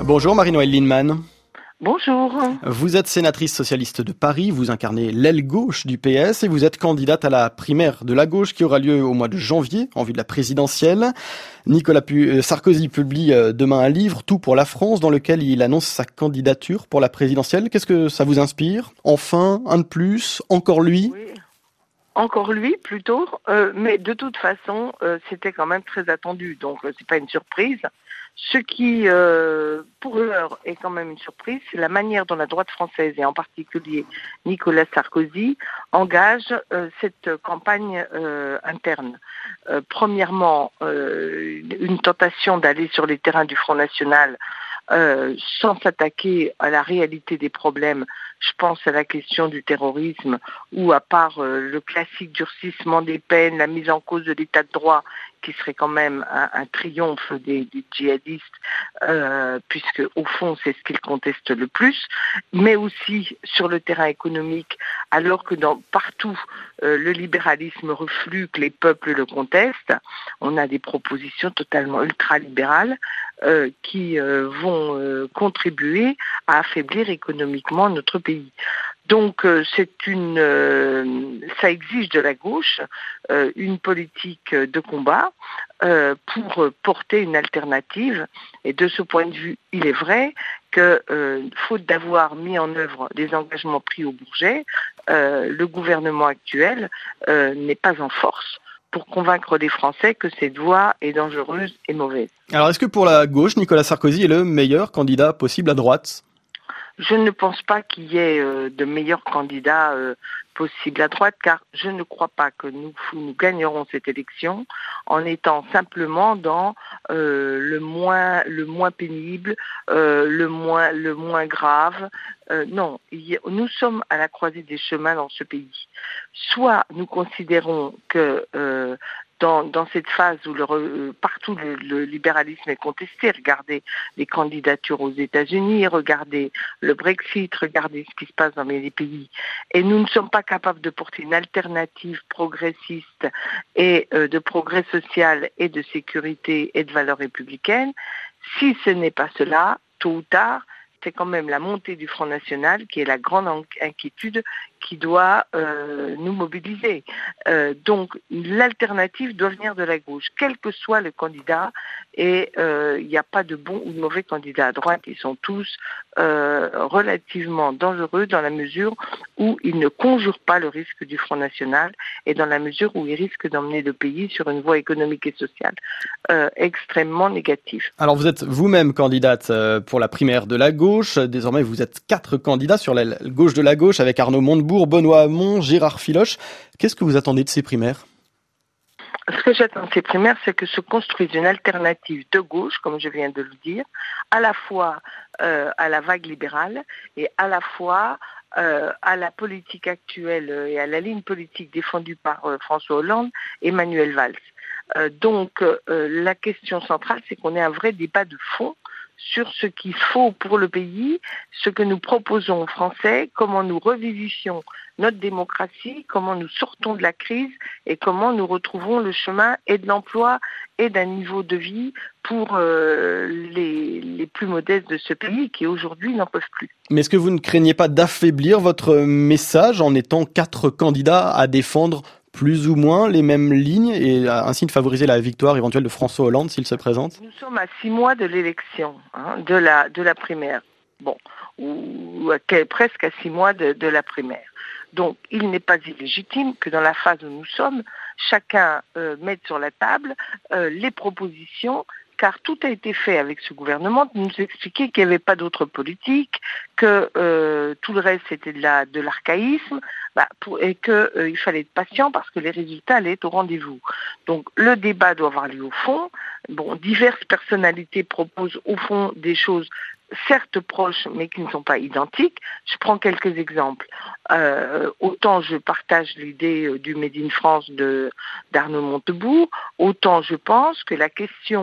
Bonjour Marie-Noëlle Lienemann. Bonjour. Vous êtes sénatrice socialiste de Paris, vous incarnez l'aile gauche du PS et vous êtes candidate à la primaire de la gauche qui aura lieu au mois de janvier en vue de la présidentielle. Nicolas Sarkozy publie demain un livre, Tout pour la France, dans lequel il annonce sa candidature pour la présidentielle. Qu'est-ce que ça vous inspire? Enfin, un de plus, encore lui? Oui. Encore lui, plutôt, mais de toute façon, c'était quand même très attendu, donc c'est pas une surprise. Ce qui, pour l'heure, est quand même une surprise, c'est la manière dont la droite française, et en particulier Nicolas Sarkozy, engage cette campagne interne. Premièrement, une tentation d'aller sur les terrains du Front National sans s'attaquer à la réalité des problèmes. Je pense à la question du terrorisme ou à part le classique durcissement des peines, la mise en cause de l'état de droit, qui serait quand même un triomphe des djihadistes, puisque au fond c'est ce qu'ils contestent le plus, mais aussi sur le terrain économique, alors que partout le libéralisme reflue, que les peuples le contestent, on a des propositions totalement ultralibérales qui vont contribuer à affaiblir économiquement notre pays. Donc ça exige de la gauche une politique de combat pour porter une alternative. Et de ce point de vue, il est vrai que, faute d'avoir mis en œuvre des engagements pris au Bourget, le gouvernement actuel n'est pas en force pour convaincre les Français que cette voie est dangereuse et mauvaise. Alors est-ce que pour la gauche, Nicolas Sarkozy est le meilleur candidat possible à droite? Je ne pense pas qu'il y ait de meilleurs candidats possibles à droite, car je ne crois pas que nous gagnerons cette élection en étant simplement dans le moins pénible, le moins grave. Non, nous sommes à la croisée des chemins dans ce pays. Soit nous considérons que dans cette phase où partout le libéralisme est contesté, regardez les candidatures aux États-Unis, regardez le Brexit, regardez ce qui se passe dans les pays, et nous ne sommes pas capables de porter une alternative progressiste et de progrès social et de sécurité et de valeurs républicaines, si ce n'est pas cela, tôt ou tard, c'est quand même la montée du Front National qui est la grande inquiétude qui doit nous mobiliser. Donc l'alternative doit venir de la gauche, quel que soit le candidat, et il n'y a pas de bon ou de mauvais candidats à droite, ils sont tous relativement dangereux dans la mesure où ils ne conjurent pas le risque du Front National et dans la mesure où ils risquent d'emmener le pays sur une voie économique et sociale extrêmement négative. Alors vous êtes vous-même candidate pour la primaire de la gauche, désormais vous êtes 4 candidats sur la gauche de la gauche avec Arnaud Montebourg, Benoît Hamon, Gérard Filoche. Qu'est-ce que vous attendez de ces primaires? Ce que j'attends de ces primaires, c'est que se construise une alternative de gauche, comme je viens de le dire, à la fois à la vague libérale et à la fois à la politique actuelle et à la ligne politique défendue par François Hollande et Manuel Valls. Donc la question centrale, c'est qu'on ait un vrai débat de fond sur ce qu'il faut pour le pays, ce que nous proposons aux Français, comment nous revivifions notre démocratie, comment nous sortons de la crise et comment nous retrouvons le chemin et de l'emploi et d'un niveau de vie pour les plus modestes de ce pays qui aujourd'hui n'en peuvent plus. Mais est-ce que vous ne craignez pas d'affaiblir votre message en étant 4 candidats à défendre plus ou moins les mêmes lignes et ainsi de favoriser la victoire éventuelle de François Hollande s'il se présente? Nous sommes à 6 mois de l'élection, de la primaire. Bon, ou presque à 6 mois de la primaire. Donc, il n'est pas illégitime que dans la phase où nous sommes, chacun mette sur la table les propositions, car tout a été fait avec ce gouvernement de nous expliquer qu'il n'y avait pas d'autre politique, que tout le reste c'était de l'archaïsme, et qu'il fallait être patient parce que les résultats allaient être au rendez-vous. Donc le débat doit avoir lieu au fond. Bon, diverses personnalités proposent au fond des choses certes proches, mais qui ne sont pas identiques. Je prends quelques exemples. Autant je partage l'idée du Made in France d'Arnaud Montebourg, autant je pense que la question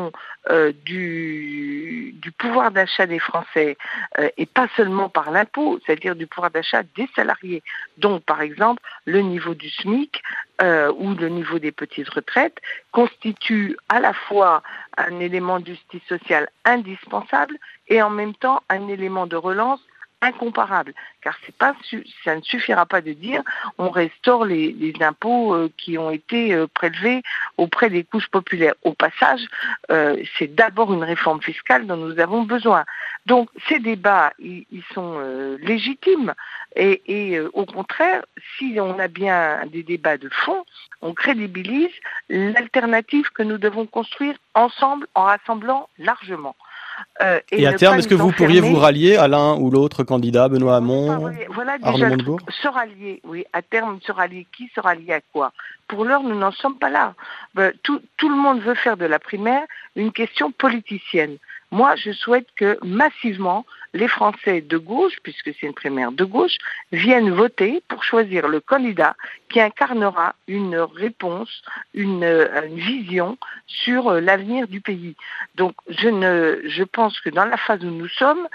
du pouvoir d'achat des Français et pas seulement par l'impôt, c'est-à-dire du pouvoir d'achat des salariés. Donc, par exemple, le niveau du SMIC ou le niveau des petites retraites constitue à la fois un élément de justice sociale indispensable et en même temps un élément de relance incomparable, car ça ne suffira pas de dire on restaure les impôts qui ont été prélevés auprès des couches populaires. Au passage, c'est d'abord une réforme fiscale dont nous avons besoin. Donc ces débats, ils sont légitimes et au contraire, si on a bien des débats de fond, on crédibilise l'alternative que nous devons construire ensemble en rassemblant largement. Et à terme, est-ce que vous pourriez vous rallier à l'un ou l'autre candidat, Benoît Hamon, voilà déjà Arnaud Montebourg? Se rallier, oui, à terme, se rallier. Qui se rallie à quoi? Pour l'heure, nous n'en sommes pas là. Tout le monde veut faire de la primaire une question politicienne. Moi, je souhaite que massivement, les Français de gauche, puisque c'est une primaire de gauche, viennent voter pour choisir le candidat qui incarnera une réponse, une vision sur l'avenir du pays. Donc, je pense que dans la phase où nous sommes,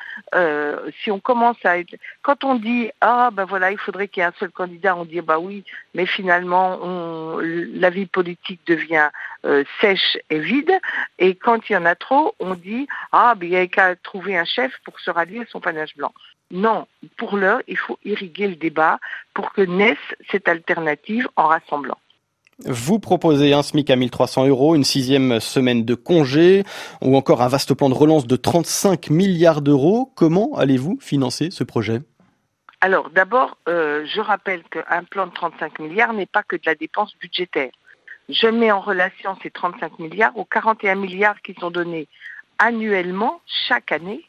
si on commence à être... Quand on dit, il faudrait qu'il y ait un seul candidat, on dit, oui, mais finalement, la vie politique devient sèche et vide. Et quand il y en a trop, on dit, il n'y a qu'à trouver un chef pour se rallier à son panache blanc. Non, pour l'heure, il faut irriguer le débat pour que naisse cette alternative en rassemblant. Vous proposez un SMIC à 1 300 €, une 6e semaine de congé, ou encore un vaste plan de relance de 35 milliards d'euros. Comment allez-vous financer ce projet ? Alors d'abord, je rappelle qu'un plan de 35 milliards n'est pas que de la dépense budgétaire. Je mets en relation ces 35 milliards aux 41 milliards qui sont donnés annuellement, chaque année,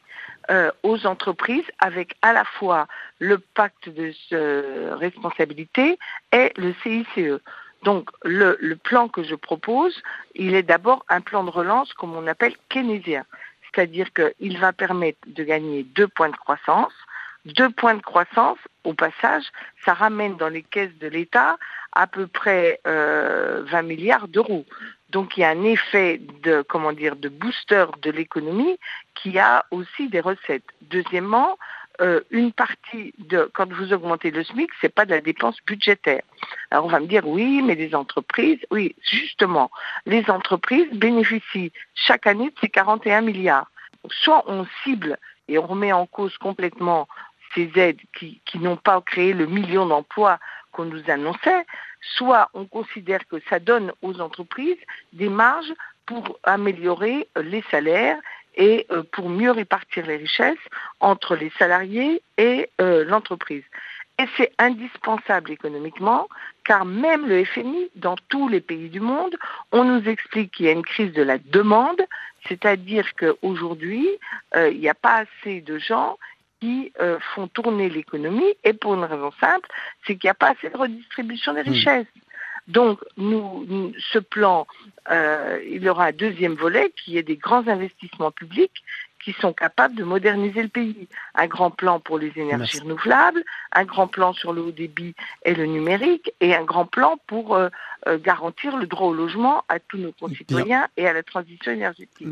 aux entreprises, avec à la fois le pacte de responsabilité et le CICE. Donc le plan que je propose, il est d'abord un plan de relance, comme on appelle keynésien. C'est-à-dire qu'il va permettre de gagner 2 points de croissance. 2 points de croissance, au passage, ça ramène dans les caisses de l'État à peu près 20 milliards d'euros. Donc il y a un effet de booster de l'économie qui a aussi des recettes. Deuxièmement, une partie quand vous augmentez le SMIC, c'est pas de la dépense budgétaire. Alors on va me dire oui, mais les entreprises, oui, justement, les entreprises bénéficient chaque année de ces 41 milliards. Soit on cible et on remet en cause complètement ces aides qui n'ont pas créé le million d'emplois qu'on nous annonçait, soit on considère que ça donne aux entreprises des marges pour améliorer les salaires et pour mieux répartir les richesses entre les salariés et l'entreprise. Et c'est indispensable économiquement, car même le FMI, dans tous les pays du monde, on nous explique qu'il y a une crise de la demande, c'est-à-dire qu'aujourd'hui, il n'y a pas assez de gens qui font tourner l'économie, et pour une raison simple, c'est qu'il n'y a pas assez de redistribution des richesses. Donc, ce plan, il y aura un deuxième volet qui est des grands investissements publics qui sont capables de moderniser le pays. Un grand plan pour les énergies renouvelables, un grand plan sur le haut débit et le numérique, et un grand plan pour garantir le droit au logement à tous nos concitoyens et à la transition énergétique.